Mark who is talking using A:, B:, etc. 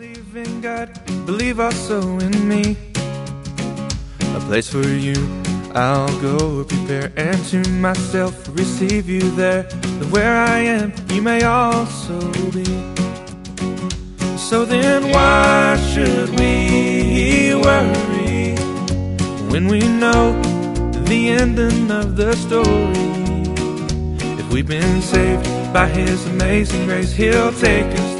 A: Believe in God, believe also in me. A place for you I'll go prepare, and to myself receive you there. That where I am you may also be. So then why should we worry when we know the ending of the story? If we've been saved by His amazing grace, He'll take us